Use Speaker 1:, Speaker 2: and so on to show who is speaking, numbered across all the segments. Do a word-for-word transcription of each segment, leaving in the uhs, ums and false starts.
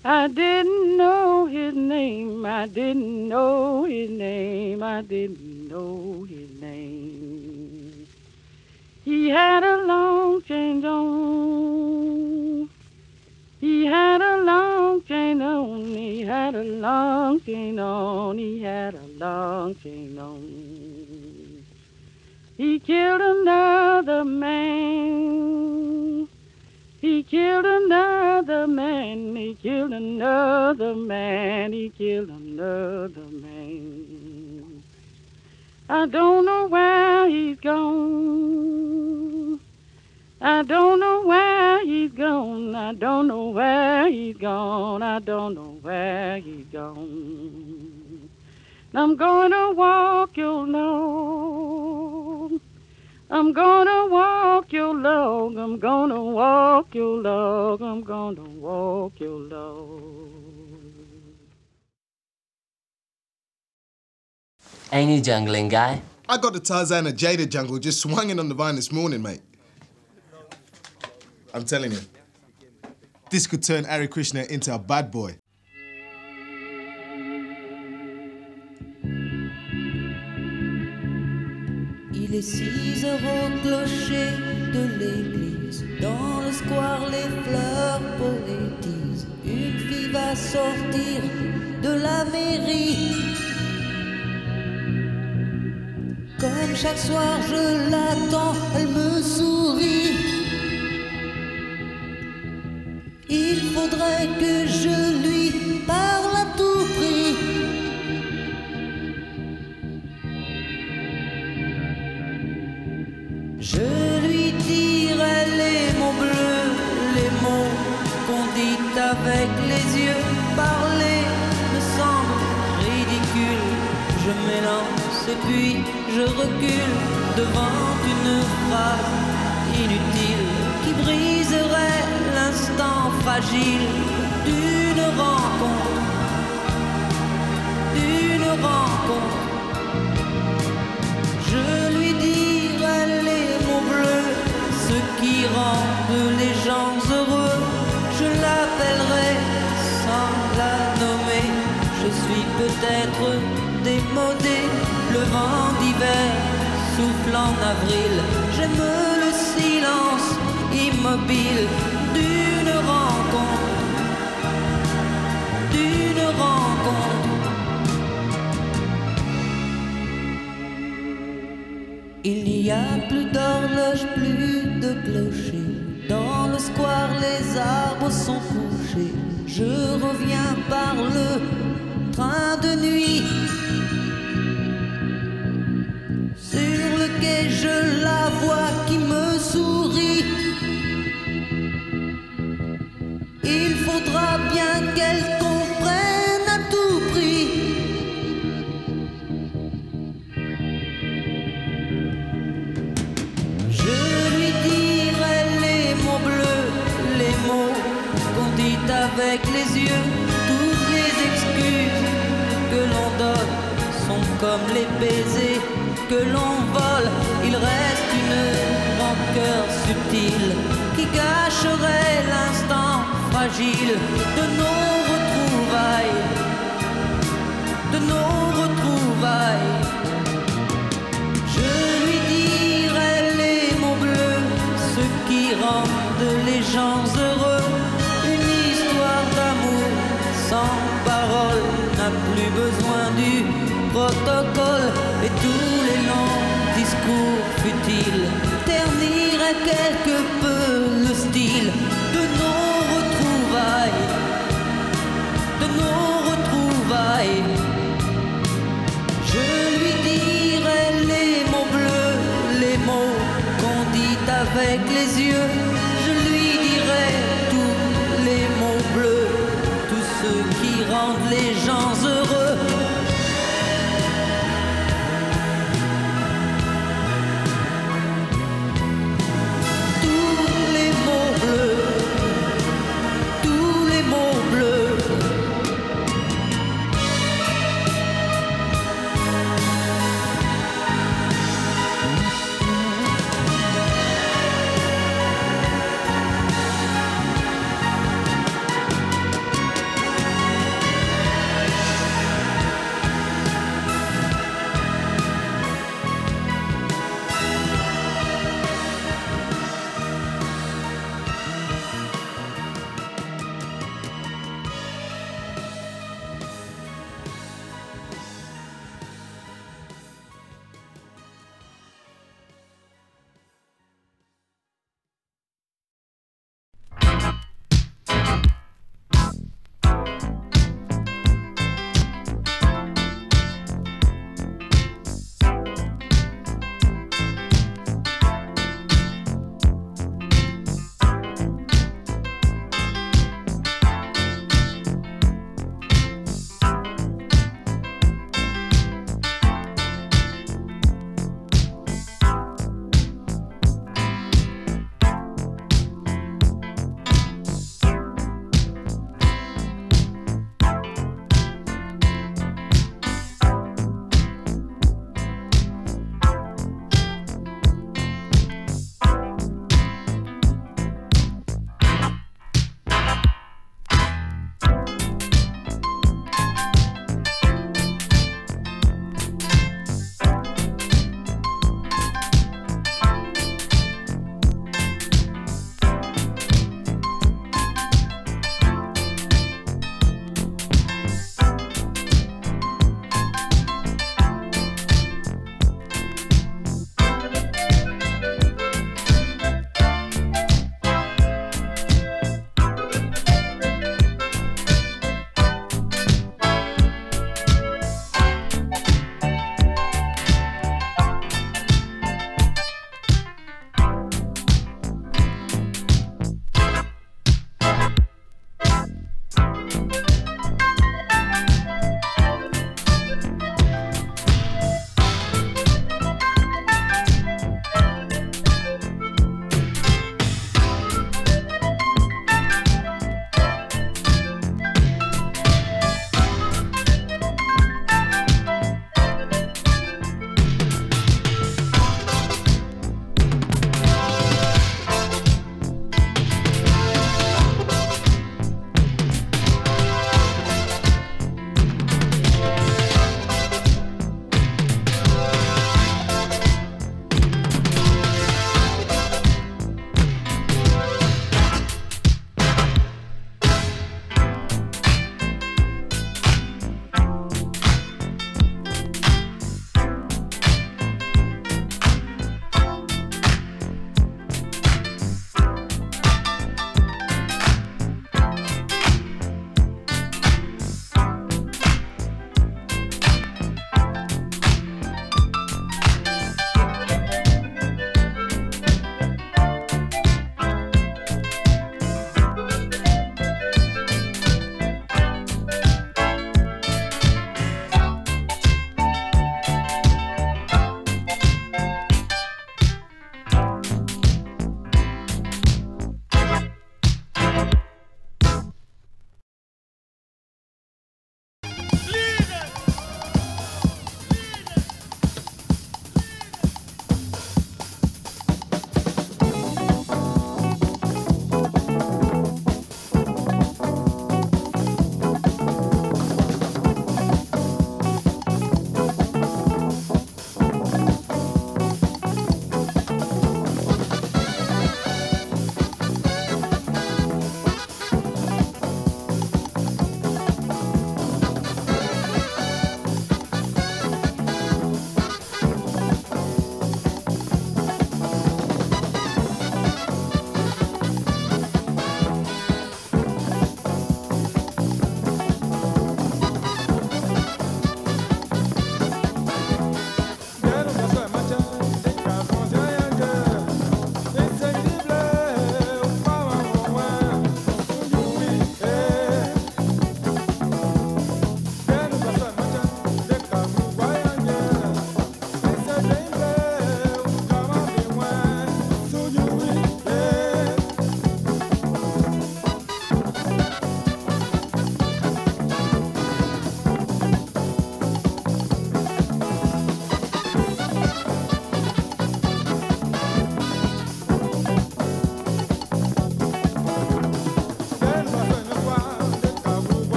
Speaker 1: I didn't know his name. I didn't know his name. I didn't know his name. He had a long chain on. He had a long chain on. He had a long chain on. He had a long chain on. He killed another man. He killed another man. He killed another man. He killed another man. I don't know where he's gone. I don't know where he's gone. I don't know where he's gone. I don't know where he's gone. I'm gonna walk your Lord. I'm gonna walk your log. I'm gonna walk your log. I'm gonna walk your log.
Speaker 2: Ain't he jungling guy?
Speaker 3: I got the Tarzan of Jada jungle just swinging on the vine this morning, mate. I'm telling you, this could turn Hare Krishna into a bad boy.
Speaker 4: Il est six heures au clocher de l'église. Dans le square, les fleurs poétisent. Une fille va sortir de la mairie. Comme chaque soir, je l'attends, elle me sourit. Il faudrait que je lui parle à tout prix. Je lui dirai les mots bleus, les mots qu'on dit avec les yeux. Parler me semble ridicule. Je m'élance et puis je recule devant une phrase inutile qui briserait l'instant fragile d'une rencontre, d'une rencontre. Je lui dirai les mots bleus, ce qui rendent les gens heureux. Je l'appellerai sans la nommer. Je suis peut-être démodé, le vent d'hiver souffle en avril. J'aime le silence immobile d'une rencontre, d'une rencontre. Il n'y a plus d'horloge, plus de clocher. Dans le square, les arbres sont couchés. Je reviens par le train de nuit. Sur le quai, je la vois qui me sourit. Il faudra bien qu'elle comprenne à tout prix. Je lui dirai les mots bleus, les mots qu'on dit avec les yeux. Toutes les excuses que l'on donne sont comme les baisers que l'on vole. Il reste une rancœur subtile qui gâcherait l'instant fragile de nos retrouvailles, de nos retrouvailles. Je lui dirai les mots bleus, ce qui rendent les gens heureux. Une histoire d'amour sans parole n'a plus besoin du protocole. Et tous les longs discours futiles terniraient quelque peu le style de nos retrouvailles, de nos retrouvailles. Je lui dirai les mots bleus, les mots qu'on dit avec les yeux. Je lui dirai tous les mots bleus, tous ceux qui rendent les gens heureux. Tous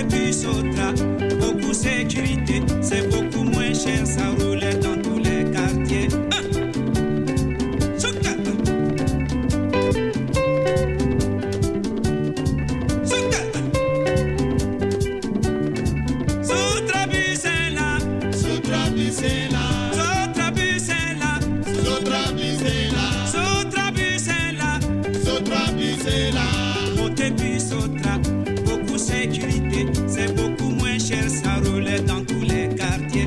Speaker 5: Monter plus au tra, beaucoup sécurité, c'est beaucoup moins cher, ça roule dans tous les quartiers. Hein? Souka. Souka. Soutra bus est là. Soutra bus est là. Soutra bus est là. Soutra bus est là. Soutra bus est là. Soutra bus est là. Monter plus au tra, beaucoup sécurité, c'est beaucoup moins cher, ça roule dans tous les quartiers.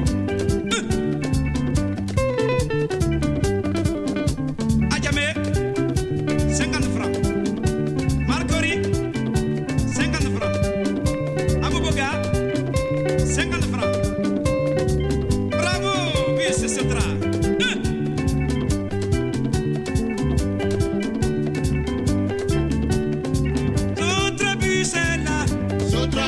Speaker 5: Adjamé, cinquante francs. Marcori, cinquante francs. Abouboga, cinquante francs. Bravo, bus Sotra. Sotra bus est là. Sotra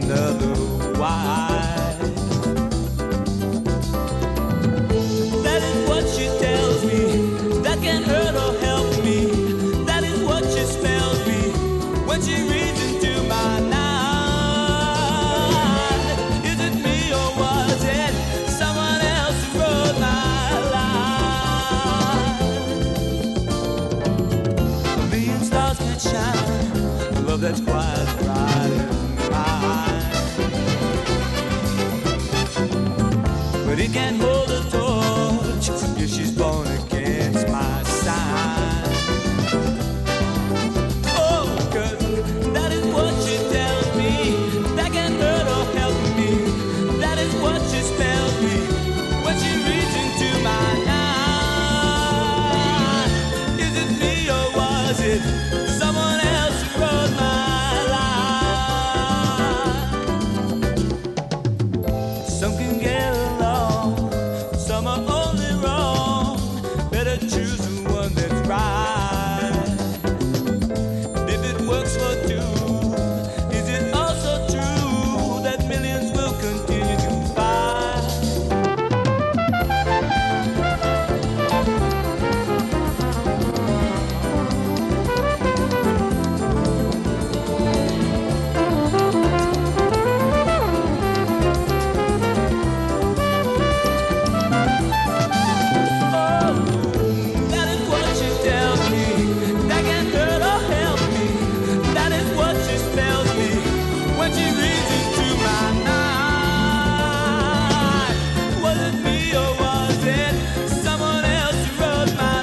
Speaker 5: another wife. That is what she tells me, that can hurt or help me. That is what she spells me when she reads into my night. Is it me or was it someone else who wrote my life? A million stars can shine, love that's quiet, bright and mine. But it can't hold a torch if she's born against my sign. Oh, 'cause that is what she tells me, that can hurt or help me. That is what she spells me when she reads into my night. Is it me or was it someone else who wrote my life? Some can get along, some are only wrong. Better choose the one that's right. If it works for two, is it also true that millions will continue to fight? That is what she tells me, that can hurt or help me. That is what she spells me when she reads into my night. Was it me or was it someone else who wrote my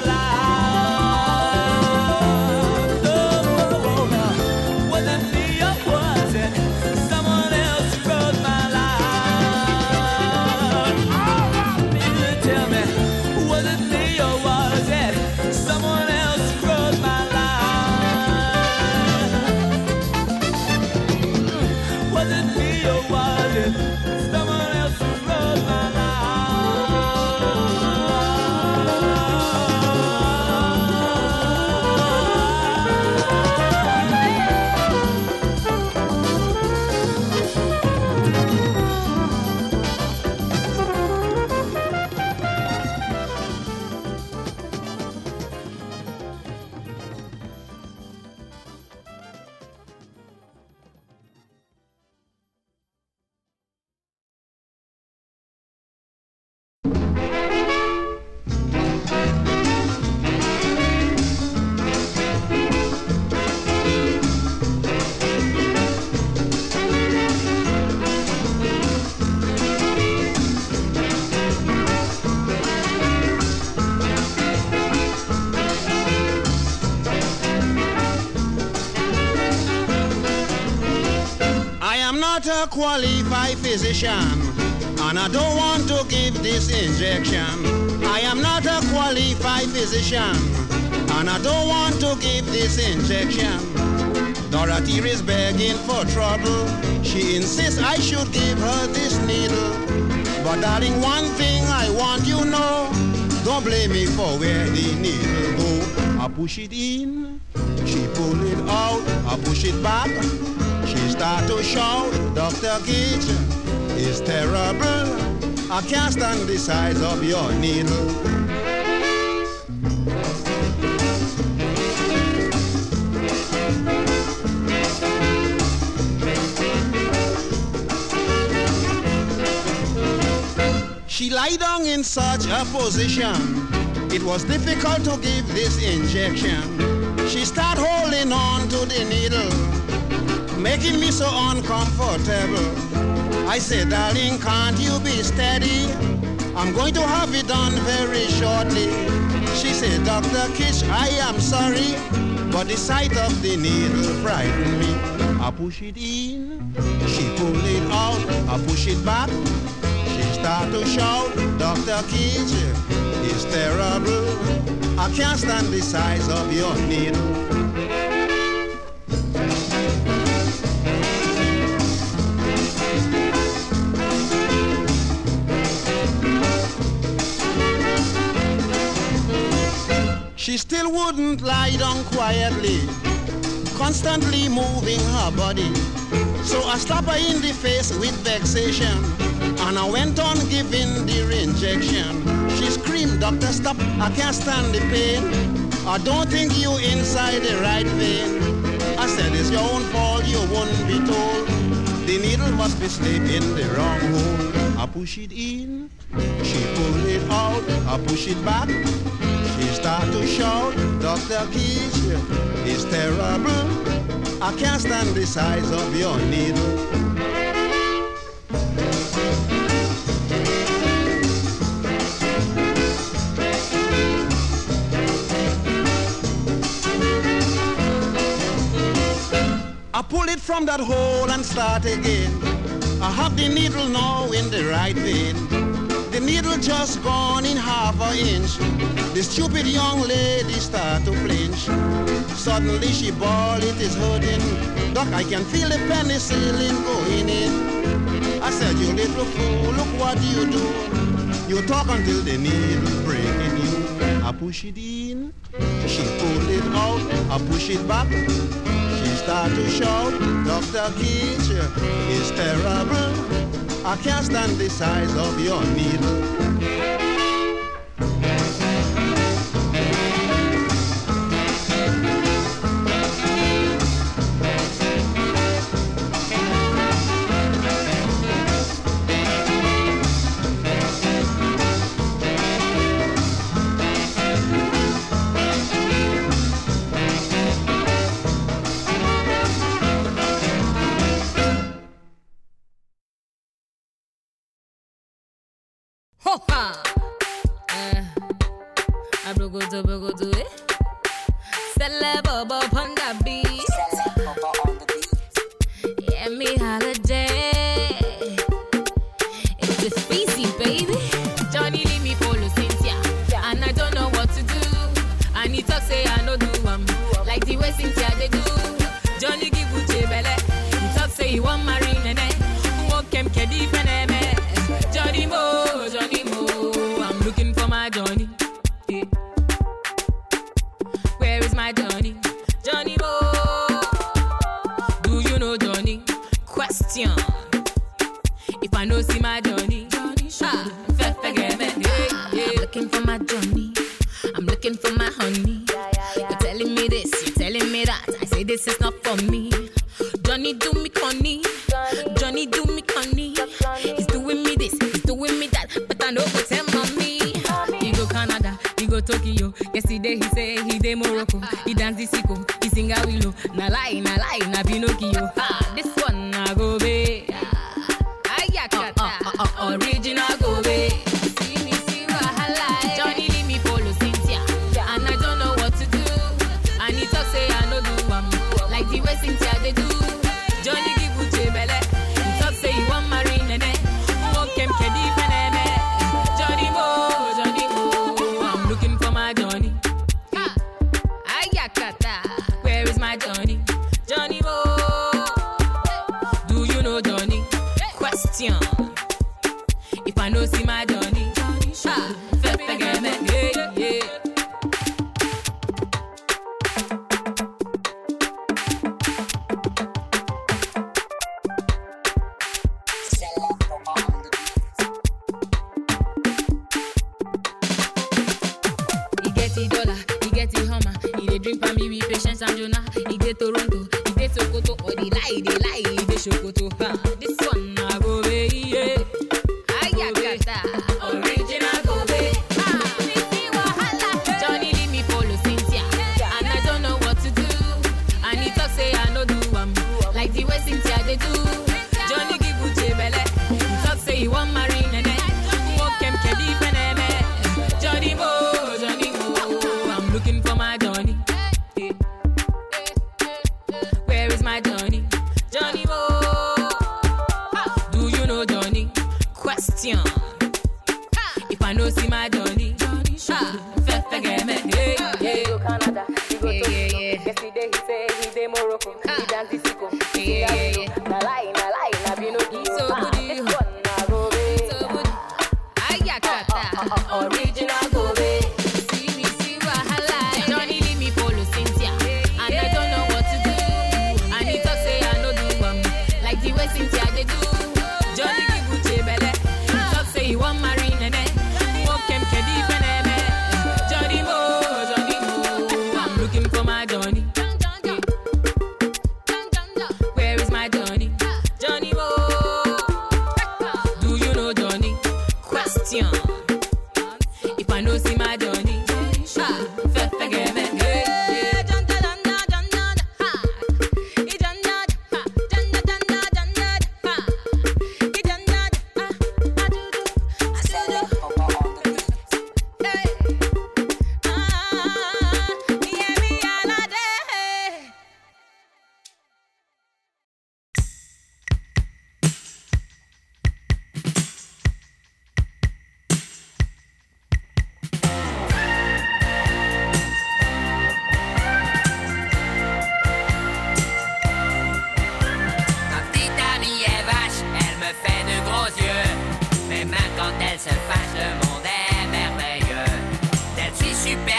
Speaker 5: life? Oh, oh, oh, now. Was it me or was it someone else who wrote my life? You tell me, was it me or was it someone else who wrote my life? Was it me or was it someone else who wrote my life?
Speaker 6: I am not a qualified physician, and I don't want to give this injection. I am not a qualified physician, and I don't want to give this injection. Dorothy is begging for trouble. She insists I should give her this needle. But darling, one thing I want you know, don't blame me for where the needle go. I push it in, she pull it out, I push it back. She start to shout, Doctor Gage, it's terrible. I can't stand the size of your needle. She lie down in such a position, it was difficult to give this injection. She start holding on to the needle, making me so uncomfortable. I said, darling, can't you be steady? I'm going to have it done very shortly. She said, Doctor Kish, I am sorry, but the sight of the needle frightened me. I push it in, she pull it out, I push it back. She start to shout, Doctor Kish, it's terrible. I can't stand the size of your needle. She still wouldn't lie down quietly, constantly moving her body. So I slapped her in the face with vexation, and I went on giving the injection. She screamed, "Doctor, stop, I can't stand the pain. I don't think you inside the right vein." I said, "It's your own fault, you won't be told. The needle must be slipped in the wrong hole." I push it in, she pull it out, I push it back. She start to shout, "Doctor Keith, it's terrible. I can't stand the size of your needle." I pull it from that hole and start again. I have the needle now in the right vein. The needle just gone in half an inch. The stupid young lady start to flinch. Suddenly she bawled, "It is hurting. Doc, I can feel the penicillin going in." I said, "You little fool, look what you do. You talk until the needle break in you." I push it in, she pull it out, I push it back. She start to shout, "Doctor Keith, it's terrible. I can't stand the size of your needle."
Speaker 7: Ho-ha! Eh, I broke out to broke out to it. Celeb up on the beat. Yeah, me holiday. It's a feasty, baby. Johnny leave me follow Cynthia, and I don't know what to do. And he talk say I no do um like the way Cynthia they do. Johnny give Uche belle. He talk say he want marry nene. Walk him kedi feneme. Johnny Mo, Johnny Mo, I'm looking for my Johnny. Yeah. Where is my Johnny? Johnny Mo, do you know Johnny? Question. If I know see my Johnny, ah, yeah, yeah. Looking for my Johnny. I'm looking for my honey. You're telling me this, you're telling me that. I say this is not for me. Johnny do me conny. Johnny do me conny. He's doing me this, he's doing me that, but I know what's him on me. He go Canada, he go Tokyo. Yesterday he say he dey Morocco. He dance the sicko, he sing a willow. Na lie, na lie, na Pinocchio. Ah, this one na go be. Ayakata, uh, uh, uh, original go be. See me, see wahala. Johnny leave me follow Cynthia, and I don't know what to do. And he talk say I no do um like the way Cynthia they do. Johnny give Uche belle. He talk say he want marry nene. Walk him kedi feneme. Johnny Mo, Johnny Mo, I'm looking for my Johnny. Ah, Ayakata, where is my Johnny? Johnny Mo, do you know Johnny? Question. If I know see my Johnny, ah, yeah, yeah. Drink for me with patience and Jonah. He dey Toronto, he dey Sokoto, or they lie, they lie, he dey Sokoto. Ha, this one na go be, yeah. Ayakata, original go be. Ah, Missy Wahala. Johnny leave me follow Cynthia, and I don't know what to do. And he talk say I no do um like the way Cynthia they do. Johnny give Uche belle. He talk say he want marry nene. Walk him kedi feneme. Johnny Mo, Johnny Mo, I'm looking for my Johnny. Where is my Johnny? Johnny Mo, do you know Johnny? Question. If I know see my Johnny, ah, forget me. Yeah, yeah. Go Canada, he go yeah, yeah, yeah. Yesterday he say he dey Morocco, he dance the sicko, yeah, yeah, yeah. Na lie, na lie, na Pinocchio. So good, this one na go be. So good. Ayakata, original go be. See me, see wahala. Johnny leave me follow Cynthia, and I don't know what to do. And he talk say I no do um like Question.